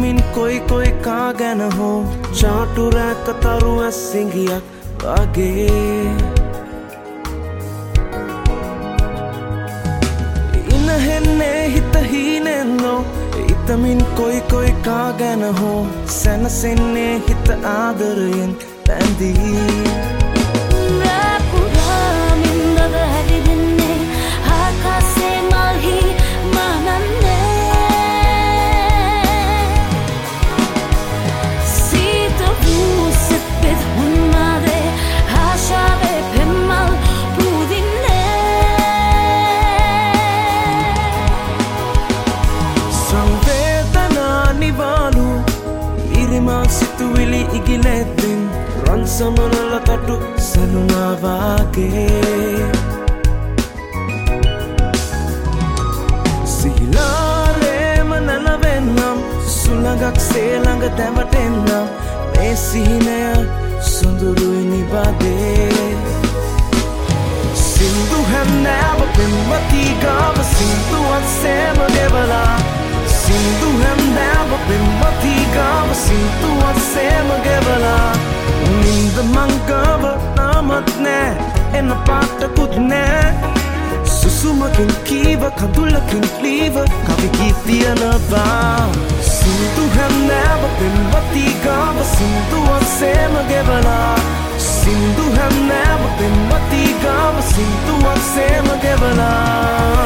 හිතමින් කොයි කා ගැන හෝ චාටු රැක තරු ඇස්සිංගියක් වගේ ඉනහෙන්නේ හිත හීනෙන්නෝ හිතමින් කොයි කා ගැන හෝ සැනසෙන්නේ හිත ආදරයෙන් බැඳී සිතුවිලි ඉගිලෙද්දින් රන් සමනල තටු සැලුනා වාගේ සිහිලාරේම නැලවෙන්නම් සුළඟක් සේළඟ දැවටෙන්නම් මේ සිහිනය සුඳුරුයි නිබදේ සින්දු හැන්නෑව පෙම්වතී ගාව සින්දුවත් සෑම ගෙවලා සින්දු හැන්නෑව පෙම්වතී ගාව සින්දුවත් සෑම ගෙවලා නින්ද මංගව නාමත් නෑ එන පාටකුත් නෑ සුසුමකින් කීව කඳුලකින් ලීව කවිකී තියනවා සින්දු හැන්නෑව පෙම්වතී ගාව සින්දුවත් සෑම ගෙවලා සින්දු හැන්නෑව පෙම්වතී ගාව සින්දුවත් සෑම ගෙවලා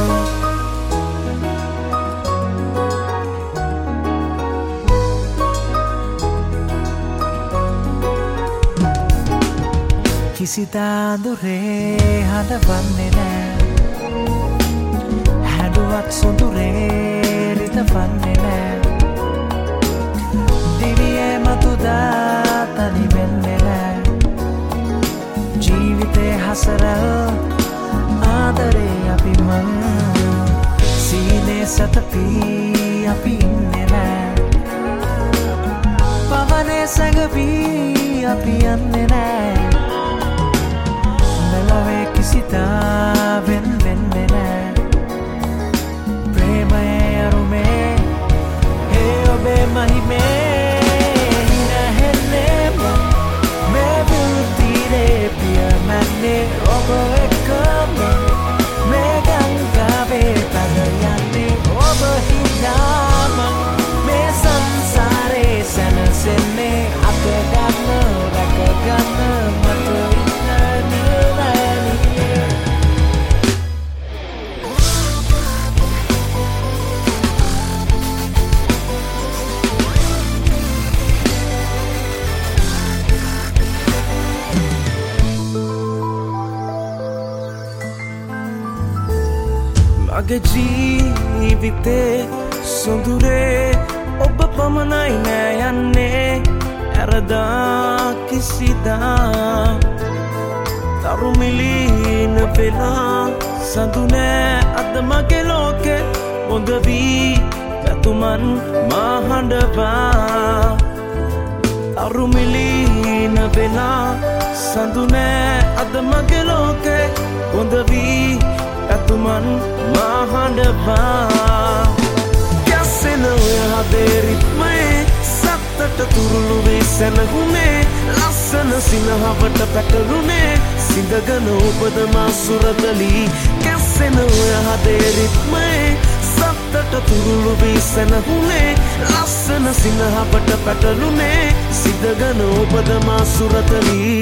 කිසිදා දුරේ හඬවන්නේ නෑ හැඩුවත් සොඳුරේ රිතවන්නේ නෑ දිවියේ මතුදා තනි වෙන්නේ නෑ ජීවිතේ හසරල් ආදරේ අපි මං සීනේ සතපී අපි ඉන්නේ නෑ පවනේ සැඟවී අපි යන්නේ නෑ මෙලොවේ කිසිදාවෙන් වෙන්නේ නෑ ප්‍රේමයේ අරුමේ ඒ ඔබේ මහිමේ හිනහෙන්නේම මේ බුද්ධිරේ පියමන්නේ ඔබ එක්කම මේ ගංගාවේ පැන යන්නේ ඔබ හිනාම මේ සංසාරේ සැනසෙන්නේ අකගන්න රැකගන්න මට මගේ ජීවිතේ සොඳුරේ ඔබ පමණයි නෑ යන්නේ ඇරදා කිසිදා තරුමිලින වෙලා සඳු නෑ අද මගේ ලෝකෙ බොඳ වී පැතුමන් මහඬවා තරුමිලින වෙලා සඳු නෑ අද මගේ ලෝකෙ බොඳ වී ඇතුමන් මහඬවා කැසෙන ඔය හදේ රිත්මයේ සත්තට තුරුළු වී සැනහුනේ ලස්සන සිනහවට පැටළුනේ සිඳගන ඔබද මා සුරතලී කැසෙන ඔය හදේ රිත්මයේ සත්තට තුරුළු වී සැනහුනේ ලස්සන සිනහවට පැටළුනේ සිඳගන ඔබද මා සුරතලී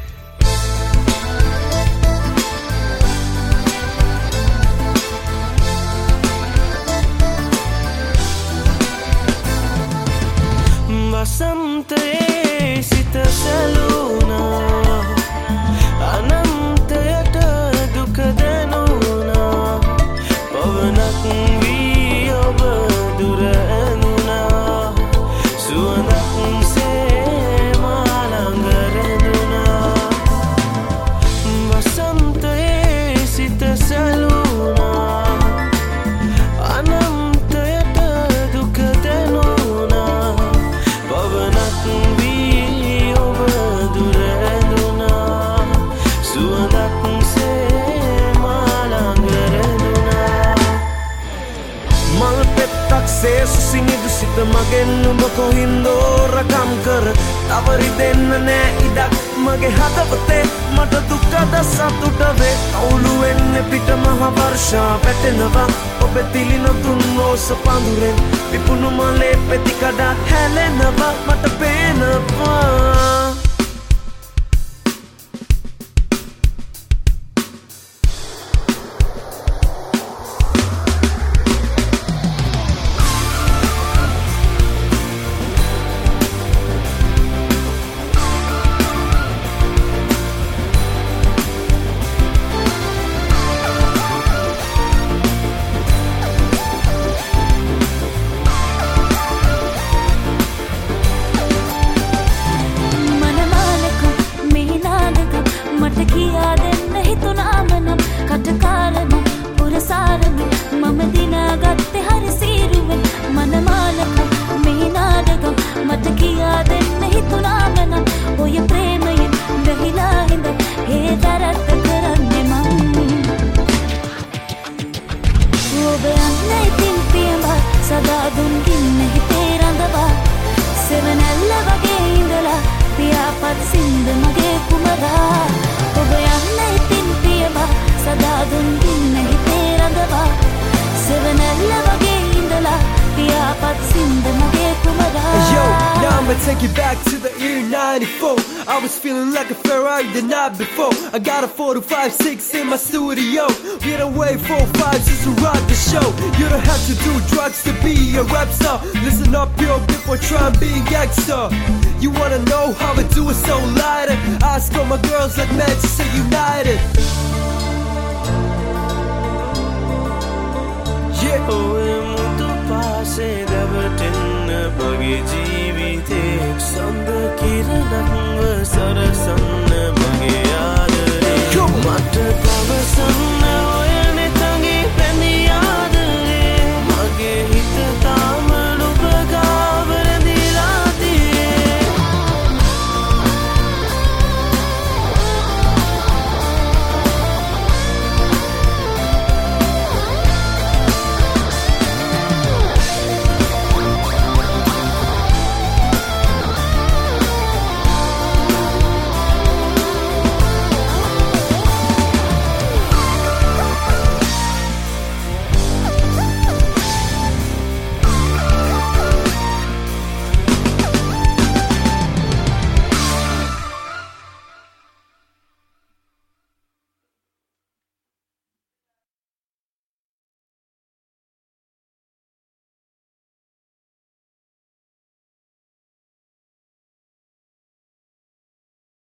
වසන්තයේ සිත සැලුණා අනන්තයට දුක දැනුණා පවනක් වී ඔබ දුර ඇනුණා සුවඳක් සේ මා ළඟ රැඳුණා සිත මගෙන් නුඹ කොහින්දෝ රකම් කර තවරි දෙන්න නෑ ඉඩක් මගේ හදවතේ මට දුකද සතුට වේ අවුලු වෙන්නේ පිට මහ වර්ෂා වැටෙනවා ඔබේ තිලින තුන් රෝස පඳුරෙන් විපුණු මලේ පෙති කඩා හැලෙනවා මට පේනවා Take you back to the year 94. I was feeling like a Ferrari the night before. I got a 4-5-6 in my studio. We don't wait 4-5 just to rock the show. You don't have to do drugs to be a rap star. Listen up, yo, before trying to be a gangster. You wanna know how I do it so lighter? Ask all my girls like Manchester United. Yeah. මගේ ජීවිතේ සඳ කිරණක්ව සරසන